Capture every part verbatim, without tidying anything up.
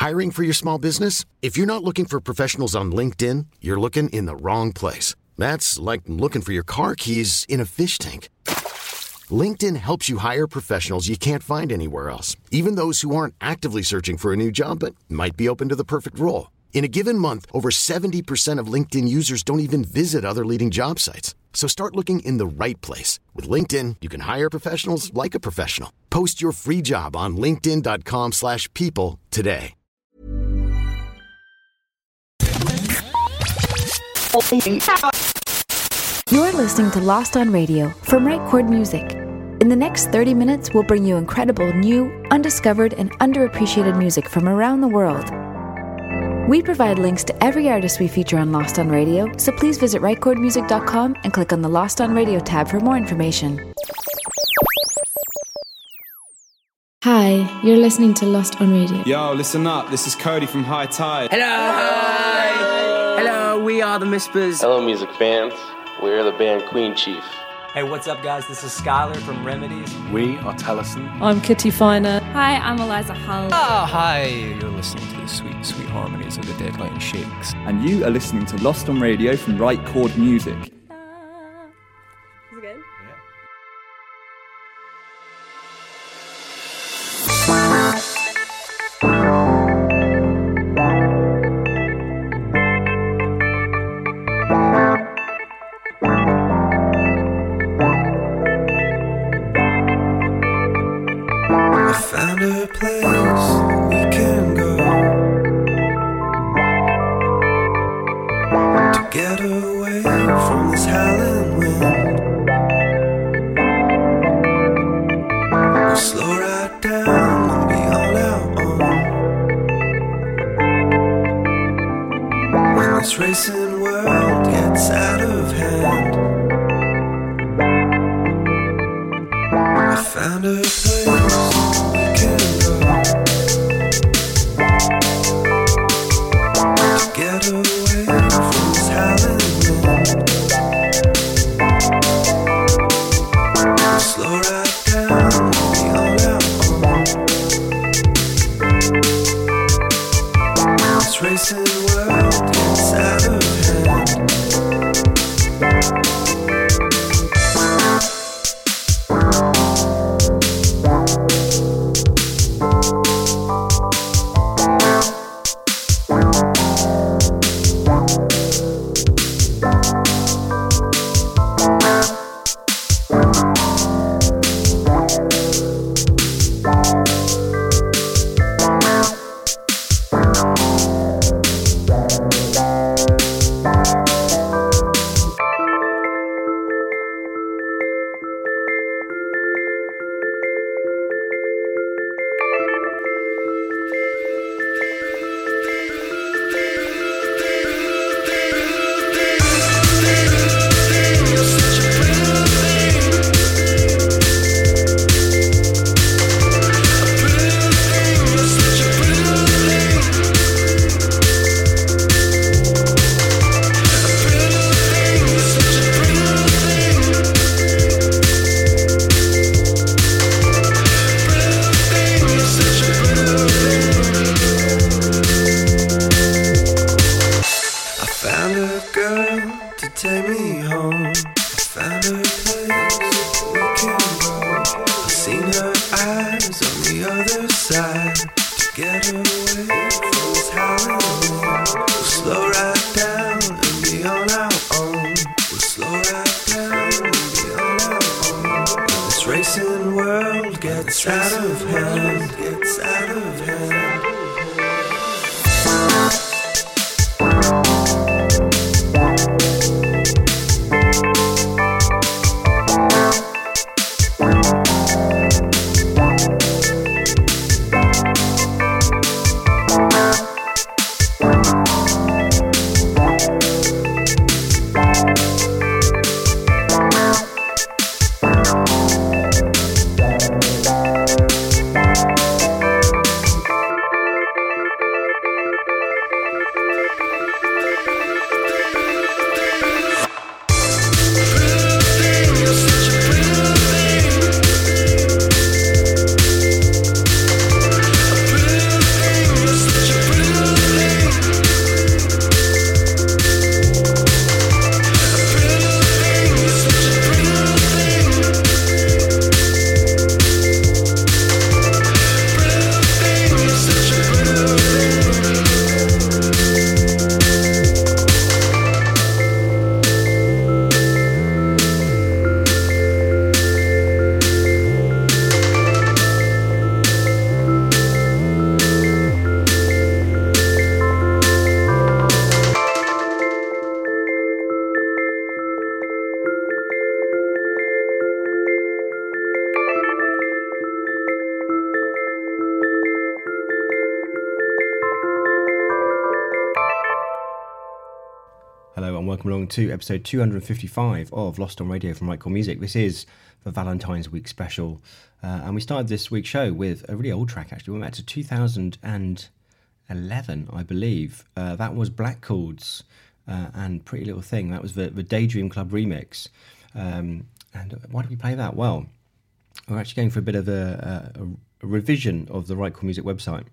Hiring for your small business? If you're not looking for professionals on LinkedIn, you're looking in the wrong place. That's like looking for your car keys in a fish tank. LinkedIn helps you hire professionals you can't find anywhere else, even those who aren't actively searching for a new job but might be open to the perfect role. In a given month, over seventy percent of LinkedIn users don't even visit other leading job sites. So start looking in the right place. With LinkedIn, you can hire professionals like a professional. Post your free job on linkedin.com slash people today. You're listening to Lost on Radio from Right Chord Music. In the next thirty minutes, we'll bring you incredible, new, undiscovered, and underappreciated music from around the world. We provide links to every artist we feature on Lost on Radio, so please visit right chord music dot com and click on the Lost on Radio tab for more information. Hi, you're listening to Lost on Radio. Yo, listen up. This is Cody from High Tide. Hello! Hi! Hello, we are the Mispers. Hello, music fans. We're the band Queen Chief. Hey, what's up, guys? This is Skylar from Remedies. We are Tellison. I'm Kitty Finer. Hi, I'm Eliza Hull. Oh, hi. You're listening to the sweet, sweet harmonies of the Deadline Shakes. And you are listening to Lost on Radio from Right Chord Music. Is it good? Yeah. Found a place we can go to get away from this howling wind. We'll slow right down and be on our own. When this racing world gets out of hand, I found a place get away from this howling wind. We'll slow right down and be on our own. This racing world gets out of hand. and welcome along to episode two hundred fifty-five of Lost on Radio from Right Chord Music. This is the Valentine's Week special, uh, and we started this week's show with a really old track, actually. We went back to two thousand eleven, I believe. Uh, that was Black Chords uh, and Pretty Little Thing. That was the, the Daydream Club remix. Um, and why did we play that? Well, we're actually going for a bit of a, a, a revision of the Right Chord Music website.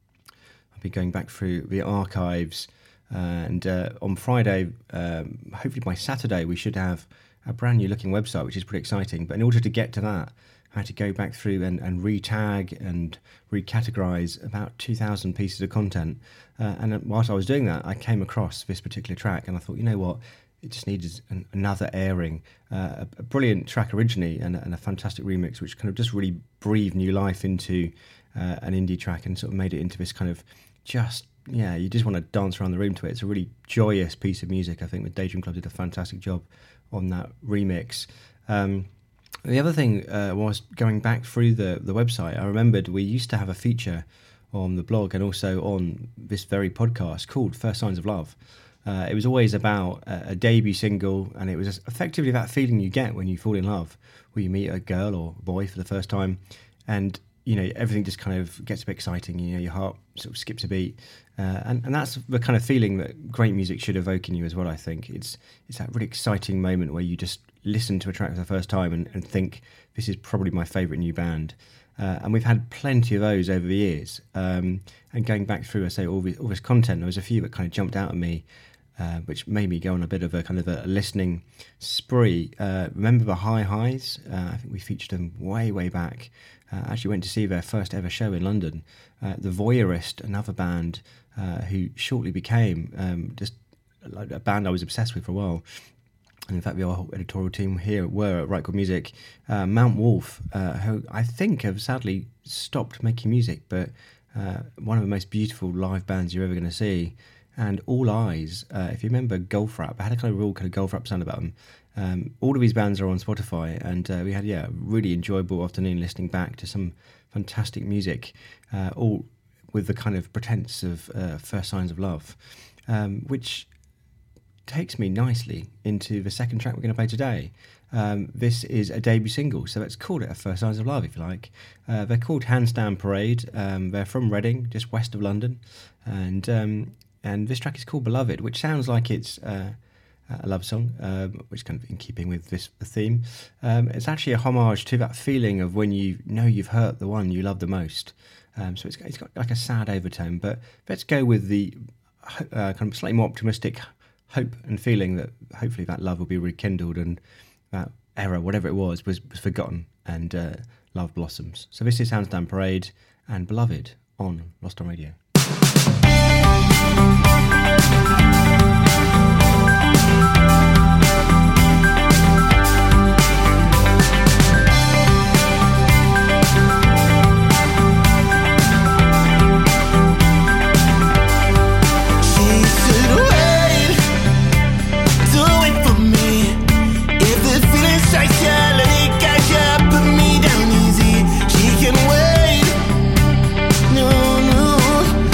I'll be going back through the archives, uh, and uh, on Friday, um, hopefully by Saturday, we should have a brand new looking website, which is pretty exciting. But in order to get to that, I had to go back through and, and re-tag and recategorize about two thousand pieces of content. Uh, and whilst I was doing that, I came across this particular track, and I thought, you know what, it just needed an, another airing. Uh, a, a brilliant track originally, and, and a fantastic remix, which kind of just really breathed new life into uh, an indie track and sort of made it into this kind of just, yeah, you just want to dance around the room to it. It's a really joyous piece of music. I think the Daydream Club did a fantastic job on that remix. Um, the other thing uh, was going back through the, the website, I remembered we used to have a feature on the blog and also on this very podcast called First Signs of Love. Uh, it was always about a, a debut single, and it was effectively that feeling you get when you fall in love, where you meet a girl or boy for the first time, and you know, everything just kind of gets a bit exciting. You know, your heart sort of skips a beat, uh, and and that's the kind of feeling that great music should evoke in you as well. I think it's it's that really exciting moment where you just listen to a track for the first time and, and think, this is probably my favourite new band. Uh, and we've had plenty of those over the years. Um, and going back through, I say all this, all this content, there was a few that kind of jumped out at me, uh, which made me go on a bit of a kind of a listening spree. Uh, remember the High Highs? Uh, I think we featured them way, way back. Uh, I actually went to see their first ever show in London. Uh, the Voyeurist, another band uh, who shortly became um, just like a band I was obsessed with for a while. And in fact, the whole editorial team here were at Right Chord Music. Uh, Mount Wolf, uh, who I think have sadly stopped making music, but uh, one of the most beautiful live bands you're ever going to see. And All Eyes, uh, if you remember Golf Rap, I had a kind of real kind of Golf Rap sound about them. Um, all of these bands are on Spotify, and uh, we had yeah, a really enjoyable afternoon listening back to some fantastic music, uh, all with the kind of pretense of uh, First Signs of Love, um, which takes me nicely into the second track we're going to play today. Um, this is a debut single, so let's call it a First Signs of Love, if you like. Uh, they're called Handstand Parade. Um, they're from Reading, just west of London, and um, and this track is called Beloved, which sounds like it's uh, a love song, um, which is kind of in keeping with this theme. Um, it's actually a homage to that feeling of when you know you've hurt the one you love the most. Um, so it's, it's got like a sad overtone, but let's go with the uh, kind of slightly more optimistic hope and feeling that hopefully that love will be rekindled and that error, whatever it was, was, was forgotten, and uh, love blossoms. So this is Handstand Parade and Beloved on Lost on Radio. No, no.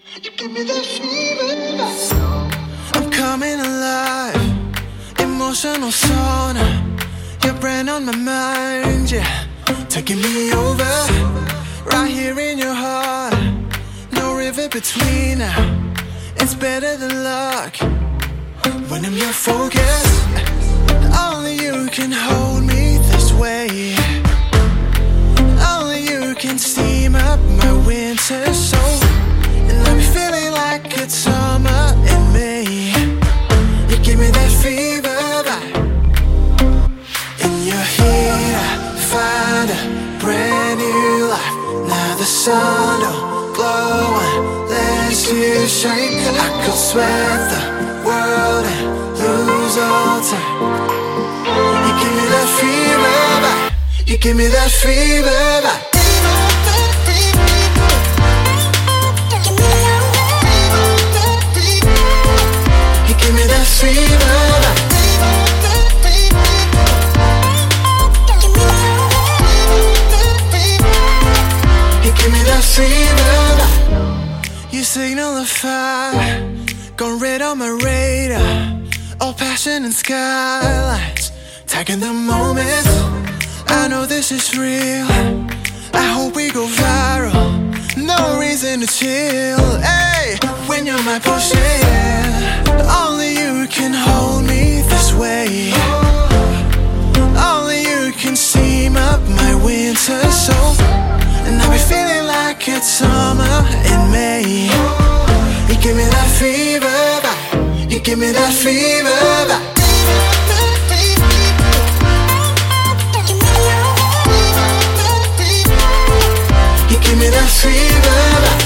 You give me that fever. I'm coming alive, emotional sauna. Your brand on my mind, yeah, taking me over. Right here in your heart, no river between now. It's better than luck when I'm your focus. Only you can hold me this way. Only you can steam up my winter soul. And I'm feeling like it's summer in May. You give me that fever vibe. In your heat I find a brand new life. Now the sun don't glow unless you shine. I could sweat the world and lose all time. You give me that fever vibe. You give me that fever vibe. You give me that fever vibe. You give me that fever vibe. You signal a fire, gone red on my radar. All passion and skylines, tagging the moment. I know this is real, I hope we go viral. No reason to chill, hey, when you're my potion. Only you can hold me this way. Only you can steam up my winter soul. And I'll be feeling like it's summer in May. You give me that fever vibe. You give me that fever vibe. You give me that fever vibe.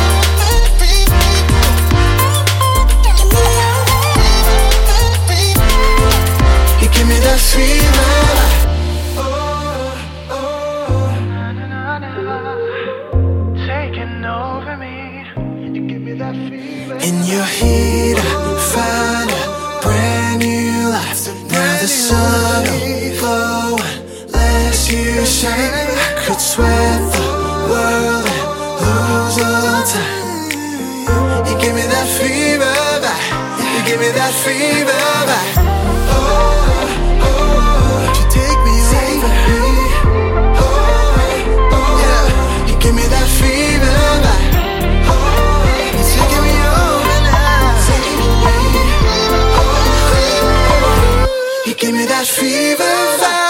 You give me that fever vibe. Oh, oh, taking over me. You give me that fever. In your heat I find a brand new life. Now the sun don't glow unless you shine. I could sweat the world and lose all time. You give me that fever vibe. You give me that fever vibe. Oh, oh, you take me over. Oh, oh, yeah. You give me that fever vibe. Oh, you're taking me over now. Oh, you give me that fever vibe.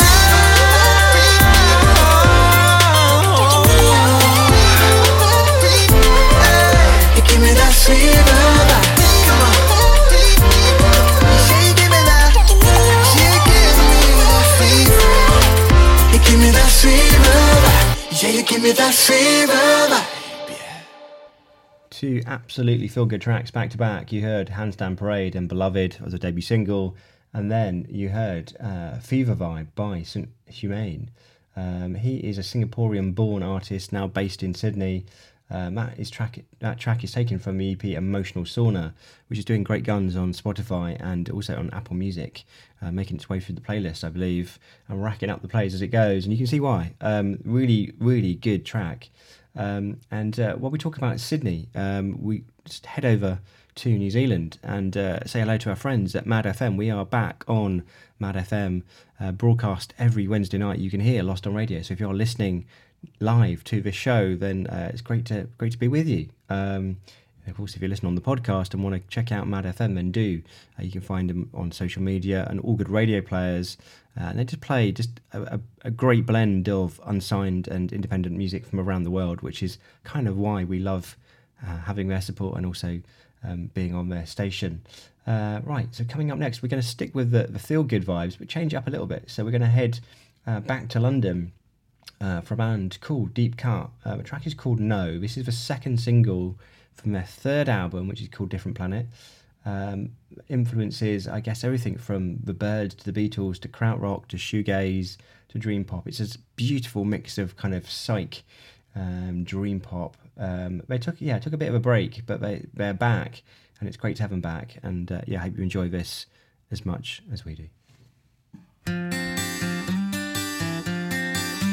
Two absolutely feel-good tracks back to back. You heard Handstand Parade and Beloved as a debut single, and then you heard uh, Fever Vibe by Saint Humane. Um, he is a Singaporean-born artist now based in Sydney. Um, that, is track, that track is taken from the E P Emotional Sauna, which is doing great guns on Spotify and also on Apple Music, uh, making its way through the playlist, I believe, and racking up the plays as it goes. And you can see why. Um, really, really good track. Um, and uh, while we talk about Sydney, um, we just head over to New Zealand and uh, say hello to our friends at Mad F M. We are back on Mad F M, uh, broadcast every Wednesday night. You can hear Lost on Radio. So if you're listening live to this show, then uh, it's great to great to be with you. Um, of course, if you're listening on the podcast and want to check out Mad F M, then do. Uh, you can find them on social media and all good radio players. Uh, and they just play just a, a, a great blend of unsigned and independent music from around the world, which is kind of why we love uh, having their support and also um, being on their station. Uh, right, so coming up next, we're going to stick with the, the feel-good vibes, but change it up a little bit. So we're going to head uh, back to London uh, for a band called Deep Cut. Uh, the track is called No. This is the second single from their third album, which is called Different Planet. Um, influences, I guess, everything from the Byrds to the Beatles to krautrock to shoegaze to dream pop. It's a beautiful mix of kind of psych, um, dream pop. Um, they took, yeah, took a bit of a break, but they they're back, and it's great to have them back. And uh, yeah, I hope you enjoy this as much as we do.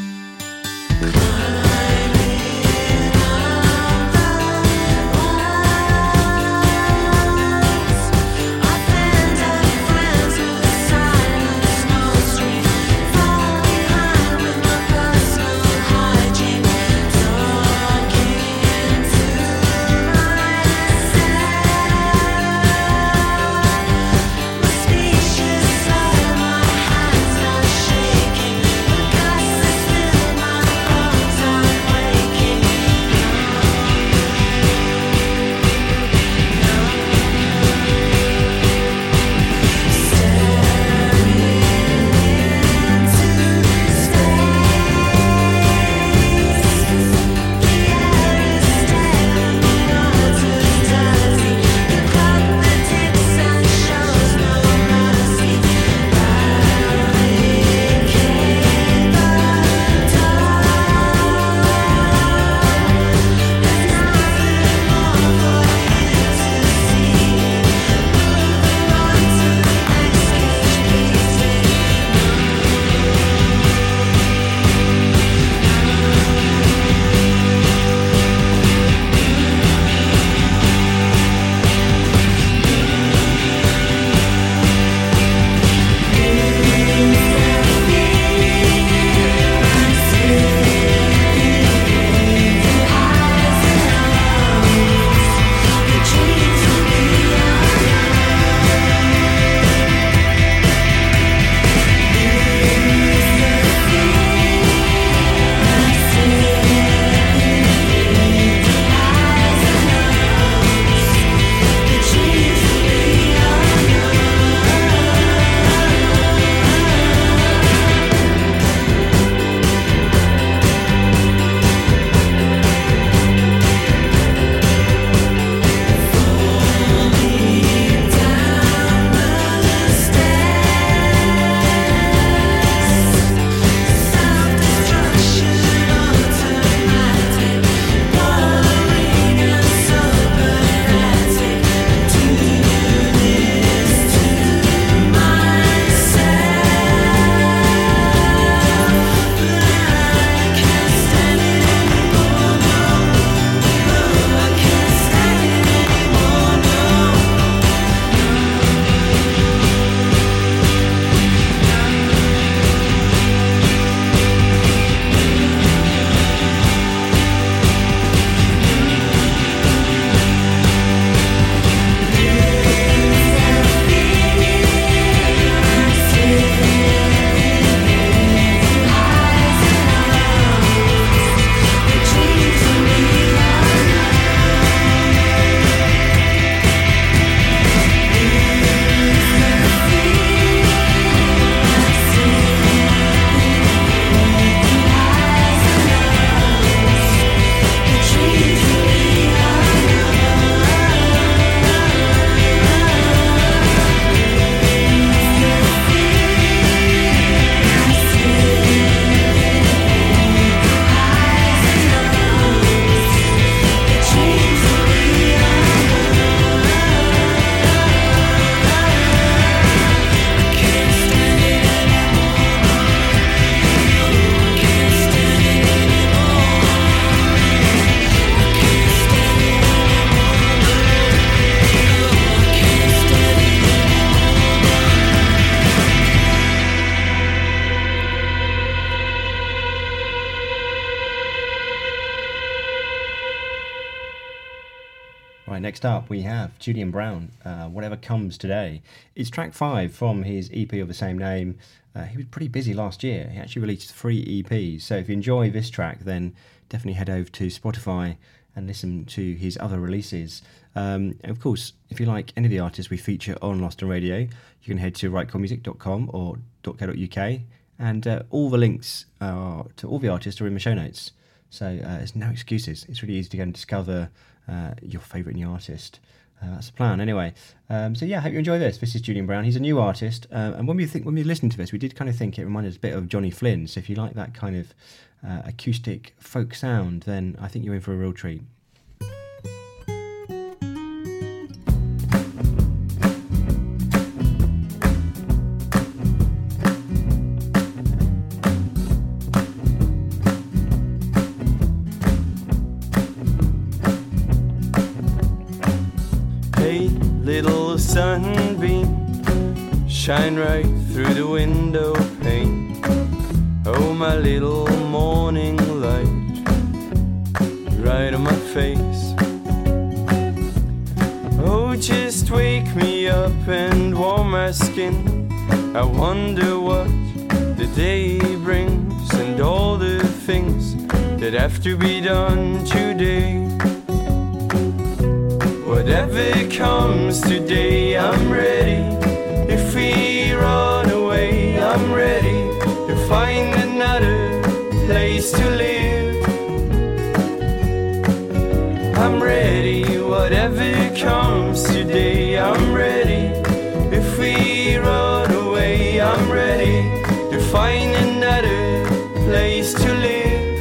Why Right, next up we have Julian Brown, uh, Whatever Comes Today. It's track five from his E P of the same name. Uh, he was pretty busy last year. He actually released three E Ps. So if you enjoy this track, then definitely head over to Spotify and listen to his other releases. Um, and of course, if you like any of the artists we feature on Lost on Radio, you can head to right chord music dot com or .co.uk, and uh, all the links uh, to all the artists are in the show notes. So uh, there's no excuses. It's really easy to go and discover uh, your favourite new artist. Uh, that's the plan, anyway. Um, so yeah, I hope you enjoy this. This is Julian Brown. He's a new artist, uh, and when we think when we listened to this, we did kind of think it reminded us a bit of Johnny Flynn. So if you like that kind of uh, acoustic folk sound, then I think you're in for a real treat. Sunbeam, shine right through the window pane. Oh, my little morning light, right on my face. Oh, just wake me up and warm my skin. I wonder what the day brings and all the things that have to be done today. Whatever comes today, I'm ready. If we run away, I'm ready to find another place to live. I'm ready, whatever comes today, I'm ready. If we run away, I'm ready to find another place to live.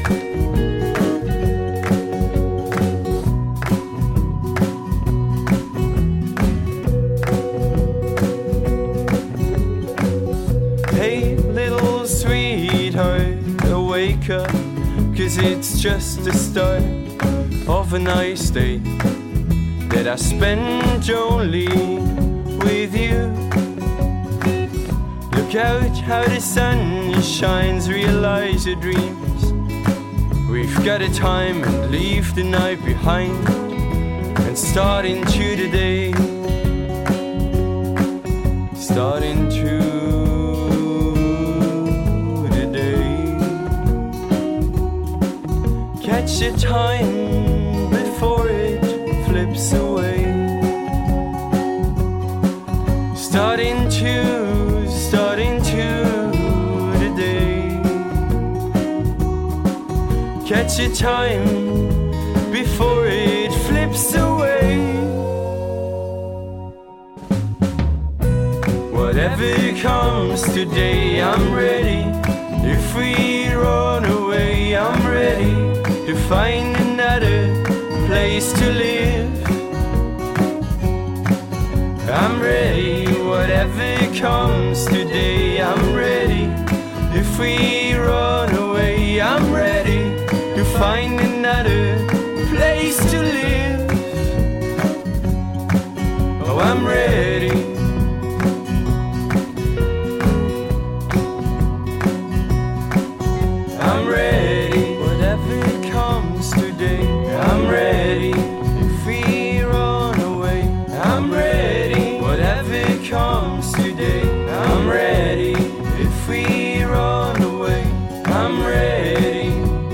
Cause it's just the start of a nice day that I spend only with you. Look out how the sun shines, realize your dreams. We've got a time and leave the night behind and start into the day. Start into catch your time before it flips away. Starting to, starting to the day. Catch your time before it flips away. Whatever comes today, I'm ready. If we run away, I'm ready to find another place to live. I'm ready, whatever comes today, I'm ready. If we run away, I'm ready to find another place to live. Oh, I'm ready. I'm ready, whatever comes today, I'm ready. If we run away, I'm ready. Whatever comes today, I'm ready. If we run away, I'm ready.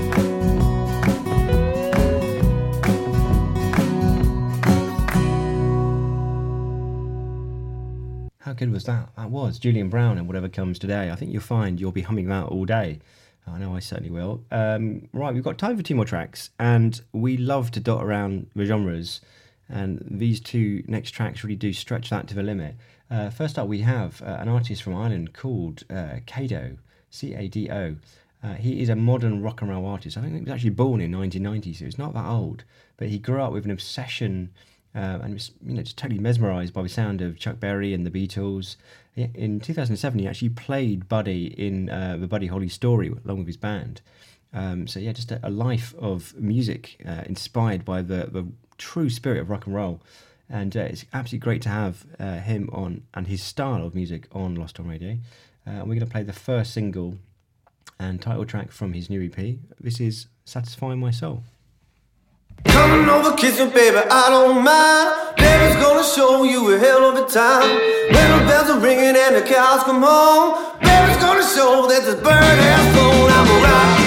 How good was that? That was Julian Brown and Whatever Comes Today. I think you'll find you'll be humming that all day. I know I certainly will. Um, right, we've got time for two more tracks, and we love to dot around the genres, and these two next tracks really do stretch that to the limit. Uh, first up, we have uh, an artist from Ireland called uh, Cado, C A D O. Uh, he is a modern rock and roll artist. I think he was actually born in nineteen ninety, so he's not that old, but he grew up with an obsession uh, and was, you know, just totally mesmerised by the sound of Chuck Berry and the Beatles. In two thousand seven, he actually played Buddy in uh, the Buddy Holly story along with his band. Um, so yeah, just a, a life of music uh, inspired by the, the true spirit of rock and roll. And uh, it's absolutely great to have uh, him on and his style of music on Lost on Radio. Uh, we're going to play the first single and title track from his new E P. This is Satisfying My Soul. Coming over, kissing, baby, I don't mind. Baby's gonna show you a hell of a time. When the bells are ringing and the cows come home, baby's gonna show that this bird has flown. I'm a rock,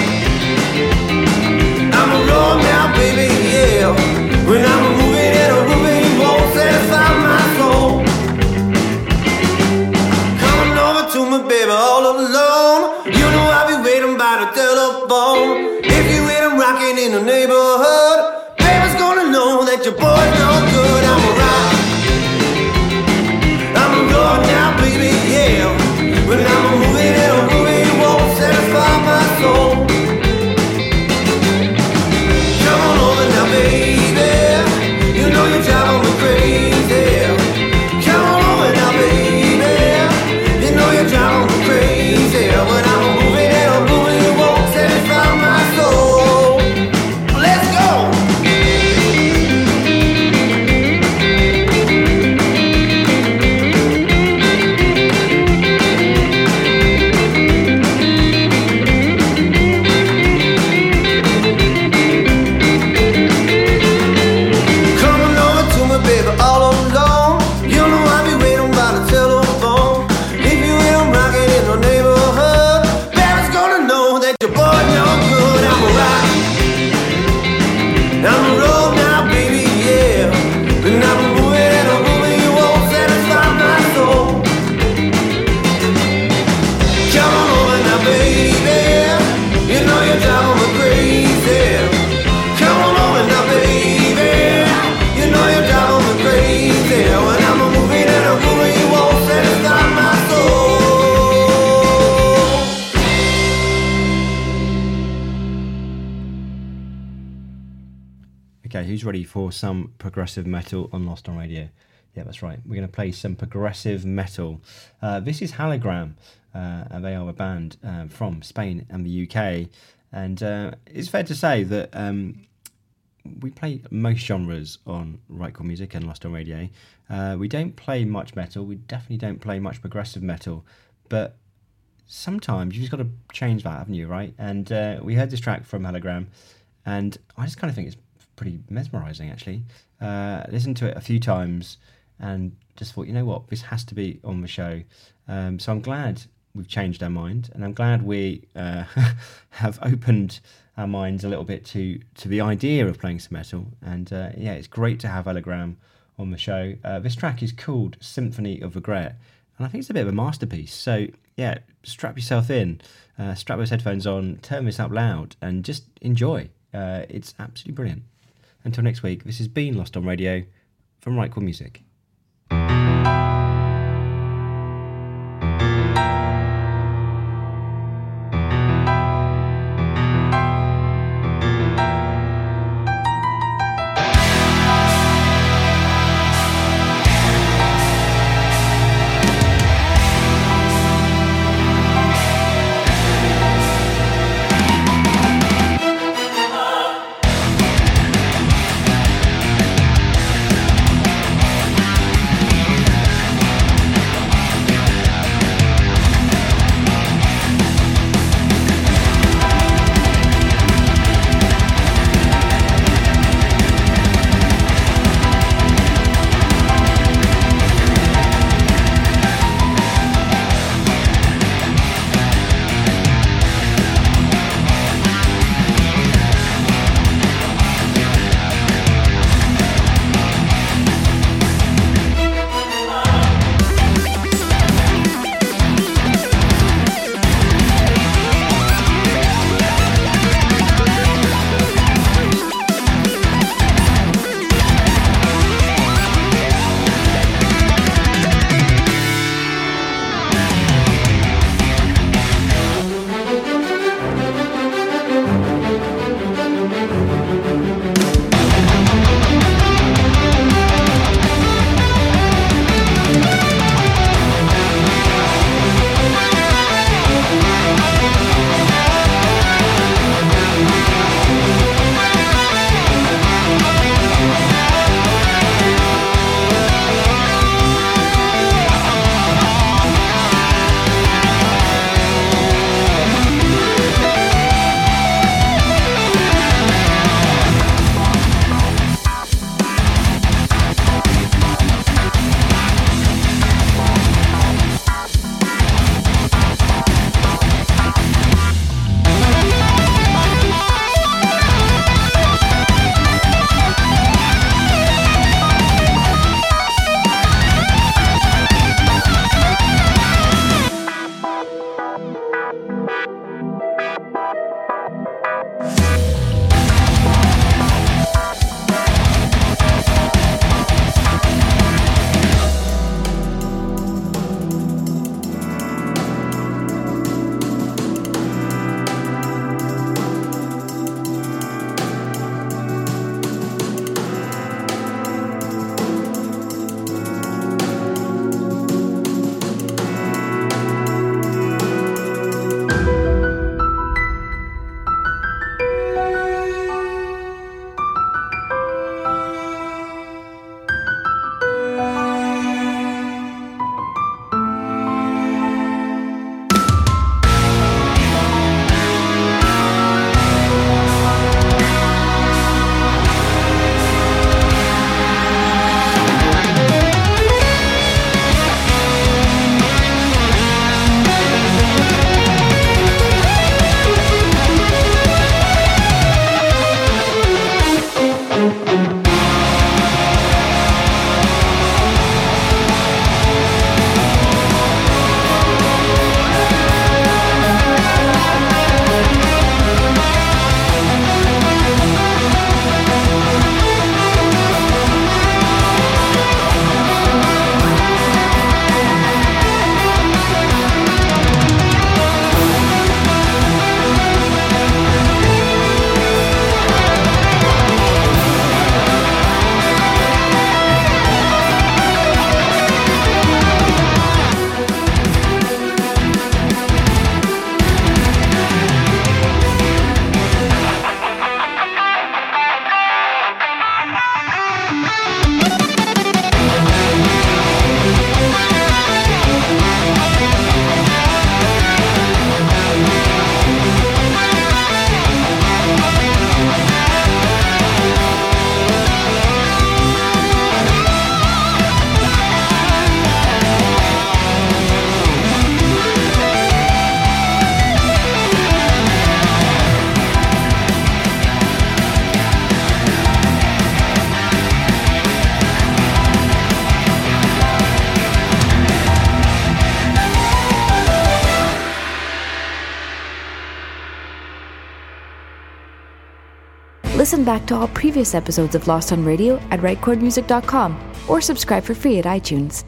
I'm a roll now, baby, yeah. When I'm a moving and a moving, you won't satisfy my soul. Coming over to me, baby, all alone. You know I'll be waiting by the telephone. If you hear them rocking in the neighborhood, baby's gonna know that your boy's no good. I'm a rock, I'm a roll now, baby, yeah. When I'm a moving and a moving, you won't satisfy my soul. Come on over now, baby, you know you're driving me crazy. Come on over now, baby, you know you're driving me crazy. When I'm a moving and a moving, you won't satisfy my soul. Let's go. Coming over to me, baby, all alone. You know I'll be waiting by the telephone. If you hear 'em rocking in the neighborhood, baby's gonna know that your boy no good. I'm a rock, I'm a roll now, baby, yeah. And I'm a moving and a moving, you won't satisfy my soul. Come on over now, baby, you know you're driving me crazy. Come on over now, baby, you know you're driving me crazy. When I'm a moving and a moving, you won't satisfy my soul. Okay, who's ready for some progressive metal on Lost on Radio? Yeah, that's right. We're going to play some progressive metal. Uh, this is Hologram, uh, and they are a band uh, from Spain and the U K. And uh, it's fair to say that um, we play most genres on Right Chord Music and Lost on Radio. Uh, we don't play much metal. We definitely don't play much progressive metal. But sometimes you've just got to change that, haven't you, right? And uh, we heard this track from Hologram, and I just kind of think it's pretty mesmerising, actually. Uh, listened to it a few times and just thought, you know what, this has to be on the show. Um, so I'm glad we've changed our mind, and I'm glad we uh, have opened our minds a little bit to, to the idea of playing some metal. And uh, yeah, it's great to have Hologram on the show. Uh, this track is called Symphony of Regret, and I think it's a bit of a masterpiece. So yeah, strap yourself in, uh, strap those headphones on, turn this up loud, and just enjoy. Uh, it's absolutely brilliant. Until next week, this has been Lost on Radio from Right Chord Music. Oh, Listen back to all previous episodes of Lost on Radio at right chord music dot com or subscribe for free at iTunes.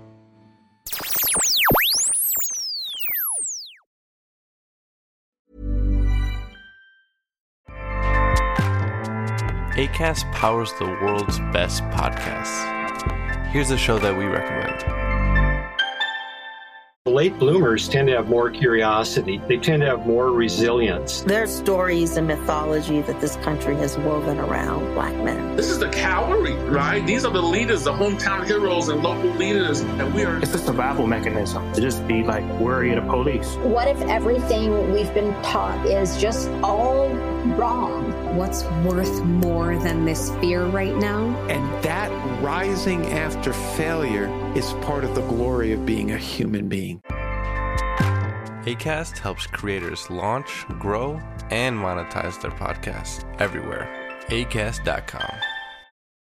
Acast powers the world's best podcasts. Here's a show that we recommend. Late bloomers tend to have more curiosity. They tend to have more resilience. There are stories and mythology that this country has woven around black men. This is the cavalry, right? These are the leaders, the hometown heroes and local leaders, and we are... It's a survival mechanism to just be like worried of police. What if everything we've been taught is just all wrong? What's worth more than this fear right now? And that rising after failure is part of the glory of being a human being. Acast helps creators launch, grow, and monetize their podcasts everywhere. acast dot com.